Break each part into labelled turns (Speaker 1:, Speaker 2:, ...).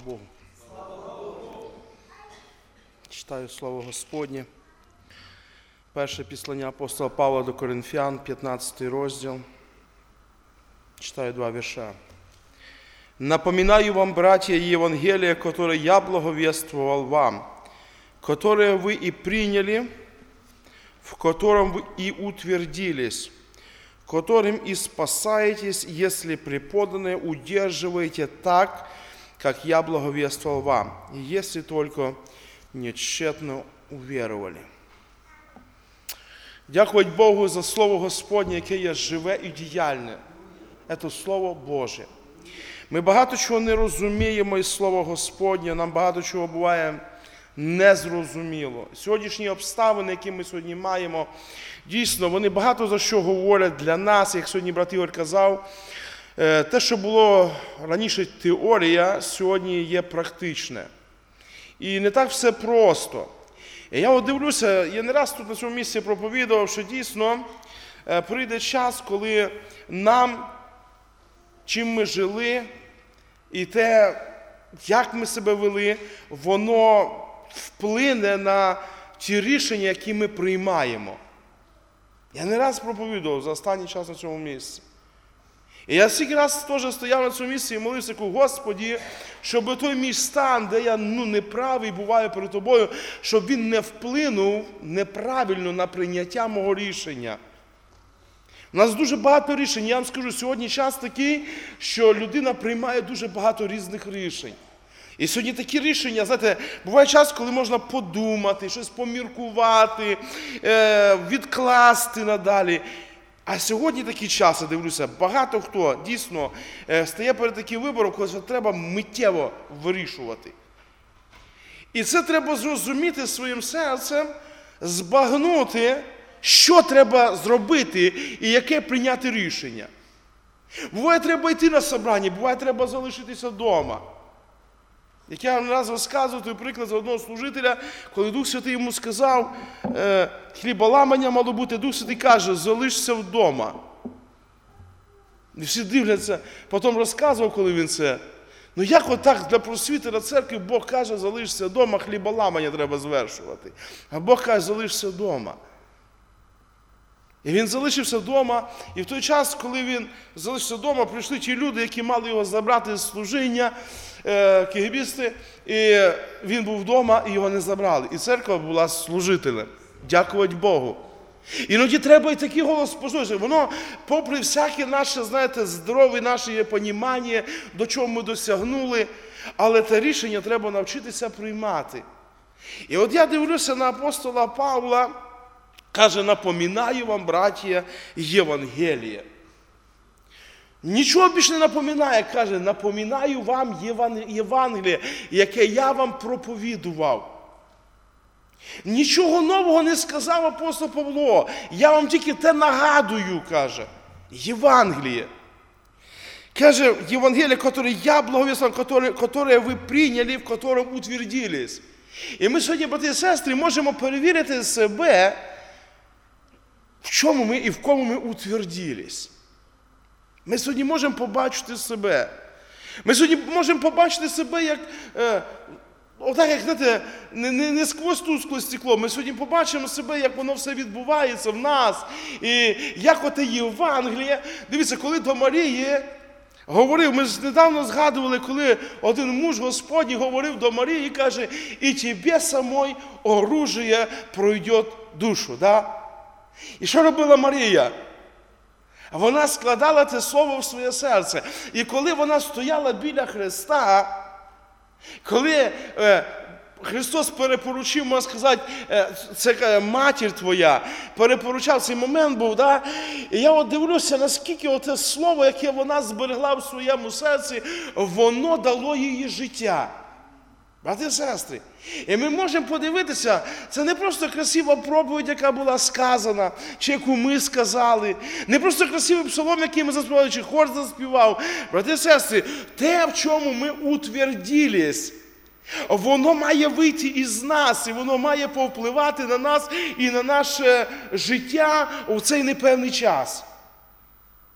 Speaker 1: Богу. Читаю Слово Господнє. Перше післання апостола Павла до Коринфян, 15 розділ. Читаю 2 вірша. «Напоминаю вам, братья, Евангелие, которое я благовествовал вам, которое вы и приняли, в котором вы и утвердились, которым и спасаетесь, если преподанное удерживаете так, как я благовествовал вам, если только нечетно уверовали». Дякувати Богу за Слово Господнє, яке є живе і діяльне. Це Слово Боже. Ми багато чого не розуміємо із Слова Господнє, нам багато чого буває незрозуміло. Сьогоднішні обставини, які ми сьогодні маємо, дійсно, вони багато за що говорять для нас, як сьогодні брат Ігор казав. Те, що було раніше теорія, сьогодні є практичне. І не так все просто. І я дивлюся, я не раз тут на цьому місці проповідував, що дійсно прийде час, коли нам, чим ми жили, і те, як ми себе вели, воно вплине на ті рішення, які ми приймаємо. Я не раз проповідував за останній час на цьому місці. І я стільки раз теж стояв на цьому місці і молився, Господі, щоб той мій стан, де я неправий буваю перед тобою, щоб він не вплинув неправильно на прийняття мого рішення. У нас дуже багато рішень. Я вам скажу, сьогодні час такий, що людина приймає дуже багато різних рішень. І сьогодні такі рішення, знаєте, буває час, коли можна подумати, щось поміркувати, відкласти надалі. А сьогодні такі часи, дивлюся, багато хто дійсно стає перед таким вибором, коли треба миттєво вирішувати. І це треба зрозуміти своїм серцем, збагнути, що треба зробити і яке прийняти рішення. Буває, треба йти на собрання, буває, треба залишитися вдома. Як я вам раз розказував, той приклад з одного служителя, коли Дух Святий йому сказав, хліболамання мало бути, Дух Святий каже, залишся вдома. І всі дивляться, потім розказував, коли він це. Ну як отак для просвітера церкви Бог каже, залишся вдома, хліболамання треба звершувати. А Бог каже, залишся вдома. І він залишився вдома, і в той час, коли він залишився вдома, прийшли ті люди, які мали його забрати з служіння, кегебісти, і він був вдома, і його не забрали. І церква була служителем. Дякувати Богу. Іноді треба і такий голос послухати. Воно, попри всяке наше, знаєте, здорове наше понімання, до чого ми досягнули, але те рішення треба навчитися приймати. І от я дивлюся на апостола Павла, каже, напоминаю вам, браття, Євангеліє. Нічого більше не напоминає, каже, напоминаю вам Євангеліє, яке я вам проповідував. Нічого нового не сказав апостол Павло, я вам тільки те нагадую, каже, Євангеліє. Каже, Євангеліє, яке я благовествовал, яке ви прийняли, в котором утвердились. І ми сьогодні, брати і сестри, можемо перевірити себе, в чому ми і в кому ми утвердились. Ми сьогодні можемо побачити себе. Ми сьогодні можемо побачити себе, як, отак, як, знаєте, не сквозь тускле стекло. Ми сьогодні побачимо себе, як воно все відбувається в нас. І як оте Євангеліє. Дивіться, коли до Марії говорив, ми ж недавно згадували, коли один муж Господній говорив до Марії і каже, і тебе самой оружие пройде душу. Да? І що робила Марія? Вона складала це слово в своє серце. І коли вона стояла біля Христа, коли Христос перепоручив, можна сказати, це матір твоя, перепоручав, цей момент був, да? І я от дивлюся, наскільки оте слово, яке вона зберегла в своєму серці, воно дало їй життя. Брати і сестри, і ми можемо подивитися, це не просто красива проповідь, яка була сказана, чи яку ми сказали, не просто красивий псалом, який ми заспівали, чи хор заспівав. Брати і сестри, те, в чому ми утвердились, воно має вийти із нас, і воно має повпливати на нас і на наше життя у цей непевний час.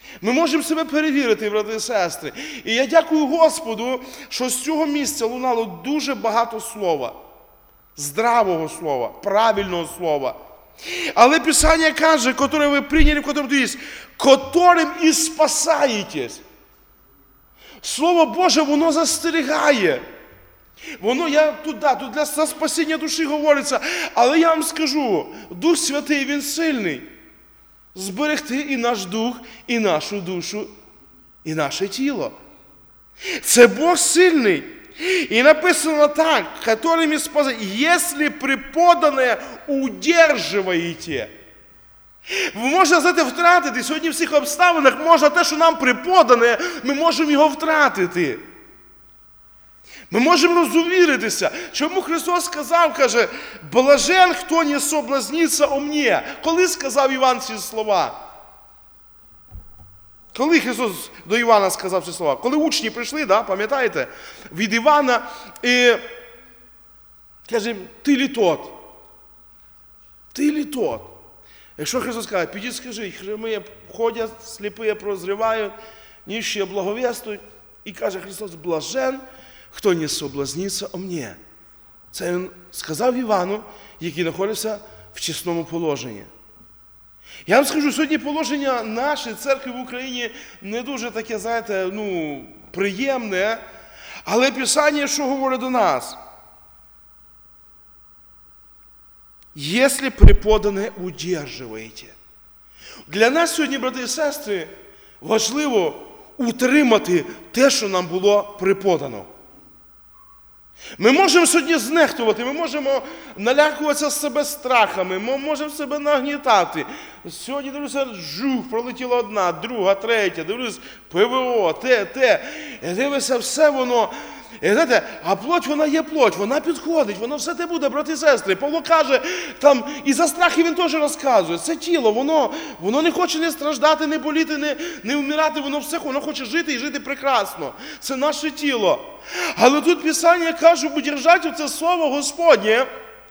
Speaker 1: Ми можемо себе перевірити, брати і сестри. І я дякую Господу, що з цього місця лунало дуже багато слова. Здравого слова, правильного слова. Але Писання каже, которое ви прийняли, в котором есть, которым і спасаєтесь. Слово Боже, воно застерігає. Тут для спасіння душі говориться, але я вам скажу, Дух Святий, Він сильний. Зберегти і наш дух, і нашу душу, і наше тіло. Це Бог сильний. І написано так, которыми спасаете, если преподанное удерживаете. Ви можете, знаєте, втратити, сьогодні в всіх обставинах можна те, що нам преподане, ми можемо його втратити. Ми можемо розувіритися. Чому Христос сказав, каже, блажен, хто не соблазниться о мне. Коли сказав Іван ці слова? Коли Христос до Івана сказав ці слова? Коли учні прийшли, пам'ятаєте, від Івана і каже, ти лі тот? Ти лі тот? Якщо Христос каже, підіть скажи, хромі ходять, сліпі прозрівають, нищі благовістують. І каже Христос, блажен, хто не соблазниться о мне. Це Він сказав Івану, який знаходився в чесному положенні. Я вам скажу, сьогодні положення нашої церкви в Україні не дуже таке, знаєте, приємне, але Писання, що говорить до нас? Если преподане удерживаете. Для нас сьогодні, брати і сестри, важливо утримати те, що нам було преподано. Ми можемо сьогодні знехтувати, ми можемо налякуватися себе страхами, ми можемо себе нагнітати. Сьогодні, дивлюся, пролетіла одна, друга, третя, дивлюся, ПВО, те. І дивлюся, все воно. І знаєте, а плоть, вона є плоть, вона підходить, воно все те буде, брати і сестри. Павло каже, там, і за страхи він теж розказує. Це тіло, воно не хоче не страждати, не боліти, не вмирати, воно хоче жити і жити прекрасно. Це наше тіло. Але тут Писання каже, удержати це слово Господнє.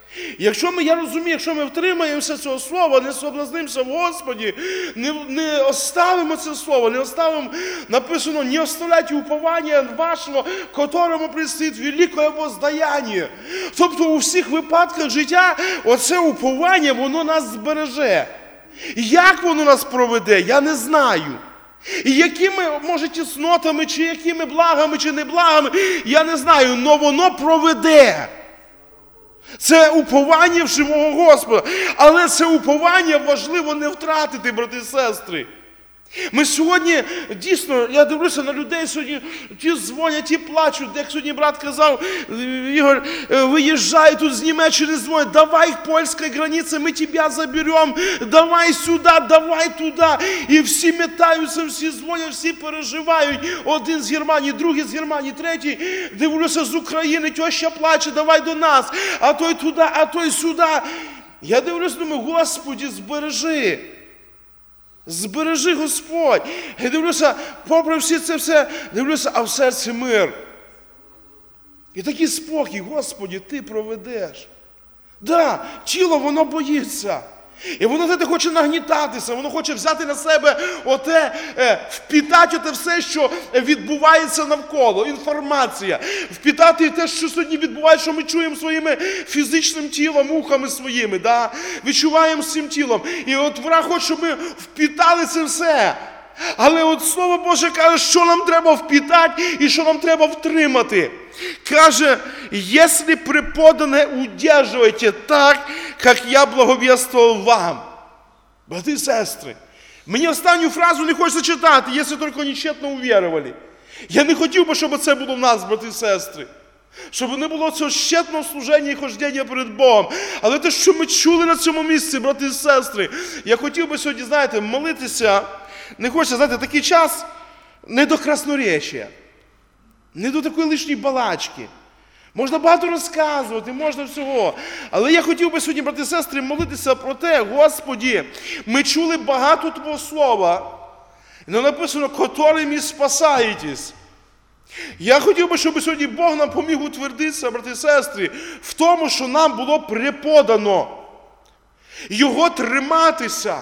Speaker 1: Я розумію, якщо ми втримаємося цього слова, не соблазнимося в Господі, не оставимо це слово, не оставимо, написано, не оставляйте уповання вашого, которому предстоїть велике воздаяння. Тобто у всіх випадках життя оце уповання, воно нас збереже. Як воно нас проведе, я не знаю. І якими, може, тіснотами, чи якими благами, чи неблагами, я не знаю, але воно проведе. Це уповання в живого Господа. Але це уповання важливо не втратити, брати і сестри. Ми сьогодні, дійсно, я дивлюся на людей сьогодні, ті дзвонять, ті плачуть. Як сьогодні брат казав, Ігор, виїжджай тут з Німеччини, дзвонять, давай к польській границі, ми тебе заберемо, давай сюди, давай туди. І всі метаються, всі дзвонять, всі переживають. Один з Германії, другий з Германії, третій, дивлюся, з України, теща плаче, давай до нас, а той туди, а той сюди. Я дивлюся, думаю, Господи, збережи. Збережи, Господь. Я дивлюся, попри всі це все, дивлюся, а в серці мир. І такий спокій, Господи, Ти проведеш. Да, тіло, воно боїться. І воно, знаєте, хоче нагнітатися, воно хоче взяти на себе впітати те все, що відбувається навколо, інформація. Впітати те, що сьогодні відбувається, що ми чуємо своїми фізичним тілом, ухами своїми, да? Відчуваємо цим тілом. І от враг хоче, щоб ми впітали це все. Але от Слово Боже каже, що нам треба впітати і що нам треба втримати. Каже, «Если преподане, удерживайте так, як я благовествовал вам». Брати і сестри, мені останню фразу не хочеться читати, «Если только нечетно увірували». Я не хотів би, щоб це було в нас, брати і сестри. Щоб не було цього щетного служення і хождення перед Богом. Але те, що ми чули на цьому місці, брати і сестри, я хотів би сьогодні, знаєте, молитися. Не хочеться, знаєте, такий час не до красноречия, не до такої лишньої балачки. Можна багато розказувати, можна всього. Але я хотів би сьогодні, брати і сестри, молитися про те, Господі, ми чули багато Твого Слова, але написано, «которыми спасаєтесь». Я хотів би, щоб сьогодні Бог нам поміг утвердитися, брати і сестри, в тому, що нам було преподано. Його триматися.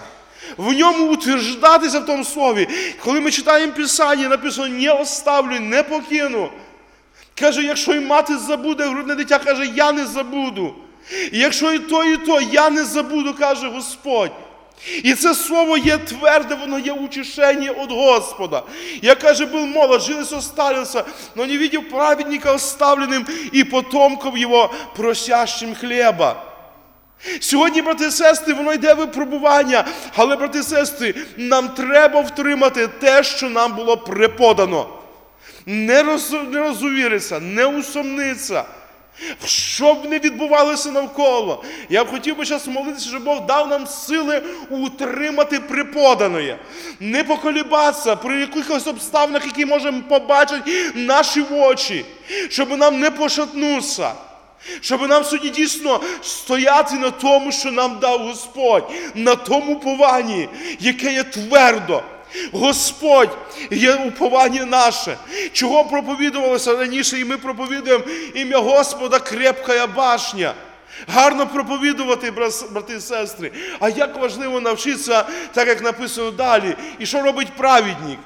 Speaker 1: в ньому утверждатися в тому слові. Коли ми читаємо Писання, написано «не оставлю, не покину». Каже, якщо і мати забуде грудне дитя, каже, я не забуду. І якщо і то, я не забуду, каже Господь. І це слово є тверде, воно є утешення від Господа. Я, каже, був молод, жил состарился, но не видел праведника оставленным и потомков его просящим хліба. Сьогодні, брати і сестри, воно йде випробування, але, брати і сестри, нам треба втримати те, що нам було преподано. Не розувіритися, не усомнитися. Що б не відбувалося навколо. Я б хотів би зараз молитися, щоб Бог дав нам сили утримати преподане. Не поколібатися при якихось обставинах, які можемо побачити наші очі. Щоб нам не пошатнутися. Щоб нам сьогодні дійсно стояти на тому, що нам дав Господь. На тому упованні, яке є твердо. Господь є уповання наше. Чого проповідувалося раніше, і ми проповідуємо ім'я Господа крепка башня. Гарно проповідувати, брати і сестри. А як важливо навчитися, так як написано далі. І що робить праведник?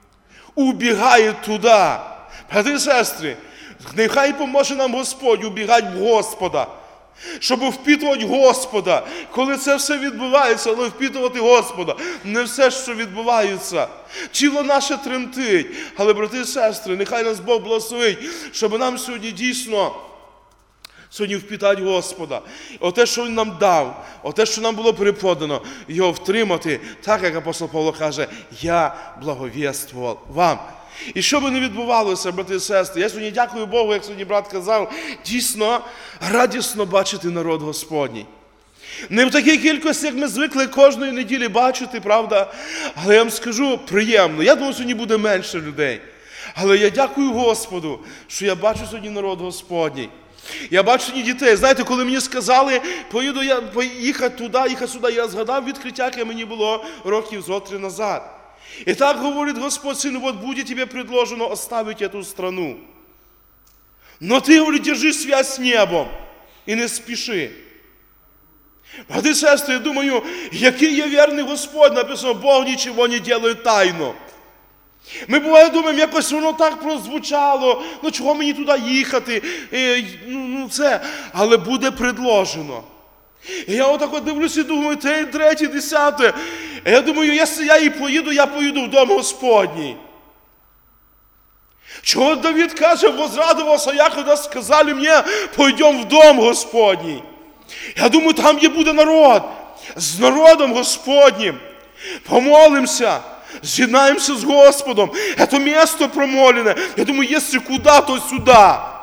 Speaker 1: Убігає туди. Брати і сестри, нехай поможе нам Господь убігати в Господа. Щоб впитувати Господа. Коли це все відбувається, але впитувати Господа. Не все, що відбувається. Тіло наше тремтить. Але, брати і сестри, нехай нас Бог благословить, щоб нам сьогодні дійсно впитати Господа. Оте, що Він нам дав, оте, що нам було преподано, його втримати, так, як апостол Павло каже, я благовіствував вам. І що би не відбувалося, брати і сестри, я сьогодні дякую Богу, як сьогодні брат казав, дійсно радісно бачити народ Господній. Не в такій кількості, як ми звикли кожної неділі бачити, правда? Але я вам скажу, приємно. Я думаю, сьогодні буде менше людей. Але я дякую Господу, що я бачу сьогодні народ Господній. Я бачу сьогодні дітей. Знаєте, коли мені сказали, поїхати туди, їхати сюди, я згадав відкриття, яке мені було років зо 3 назад. И так говорит Господь, сын, вот будет тебе предложено оставить эту страну. Но ты, говорит, держи связь с небом и не спеши. Брати і сестри, я думаю, який є вірний Господь, написано, Бог нічого не делает тайно. Ми, буває, думаємо, якось воно так прозвучало, ну чого мені туди їхати, це, але буде предложено. І я отак от дивлюся і думаю, 3, 10. Я думаю, якщо я і поїду, я поїду в дом Господній. Чого Давид каже, возрадувався я, коли сказали мені, пойдем в дом Господній. Я думаю, там є буде народ. З народом Господнім. Помолимося. З'єднаємося з Господом. Це місто промолене. Я думаю, якщо куди, то сюди.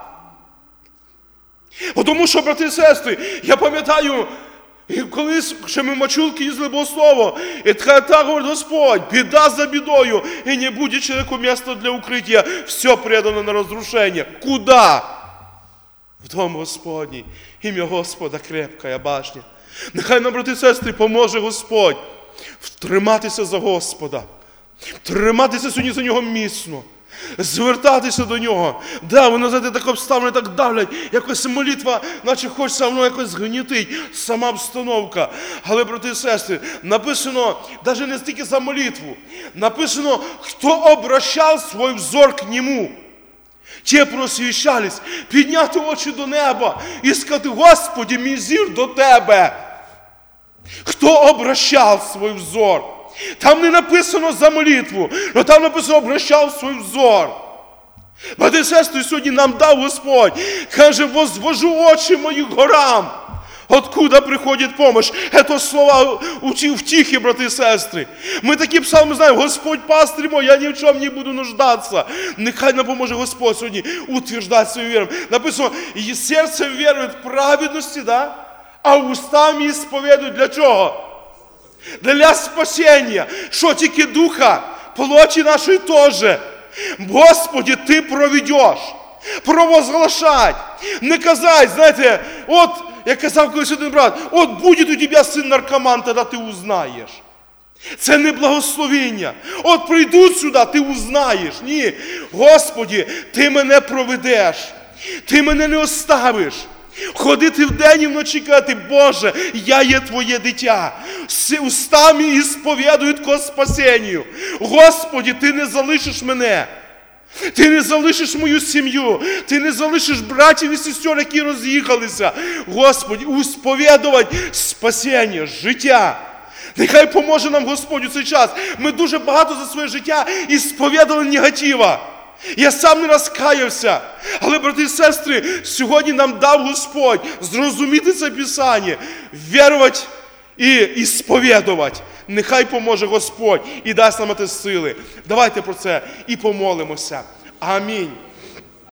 Speaker 1: Тому що, брати і сестри, я пам'ятаю, колись ще ми в Мачулки їздили Богослово, і так говорить Господь, біда за бідою, і не буде чоловіку місця для укриття, все предано на розрушення. Куда? В дом Господній. Ім'я Господа крепка башня. Нехай нам, брати і сестри, поможе Господь втриматися за Господа, триматися сьогодні за Нього міцно. Звертатися до Нього. Да, воно, знаєте, так обставини так давлять. Якось молитва, наче хочеться, воно якось згнітить. Сама обстановка. Але, брати і сестри, написано, навіть не стільки за молитву. Написано, хто обращав свій взор к Нему. Ті просвіщались. Підняти очі до неба і сказати, Господи, мій зір до Тебе. Хто обращав свій взор? Там не написано за молитву, але там написано обращав свій взор. Брати і сестри, сьогодні нам дав Господь. Каже, возвожу очі мої горам. Откуда приходить помощь? Це слова втіхи, брати і сестри. Ми такі псалми знаємо, Господь пастир мой, я ні в чому не буду нуждатися. Нехай нам поможе Господь сьогодні утверждати свою віру. Написано, і серцем вірують в праведності, да? А устами ісповідують для чого? Для спасіння. Що тільки духа, плоті нашої теж. Господи, Ти проведеш. Провозглашать. Не казать, знаєте, от, як казав колись один брат, от буде у тебе син наркоман, тоді ти узнаєш. Це не благословення. От прийдуть сюди, ти узнаєш. Ні. Господи, Ти мене проведеш. Ти мене не оставиш. Ходити вдень і вночі казати: Боже, я є Твоє дитя. Устами і сповідують ко спасенню. Господи, Ти не залишиш мене. Ти не залишиш мою сім'ю. Ти не залишиш братів і сестер, які роз'їхалися. Господи, усповідувати спасіння, життя. Нехай поможе нам Господь у цей час. Ми дуже багато за своє життя і сповідали негатива. Я сам не раз каявся. Але, брати і сестри, сьогодні нам дав Господь зрозуміти це Писання, вірувати і сповідувати. Нехай поможе Господь і дасть нам ті сили. Давайте про це і помолимося. Амінь.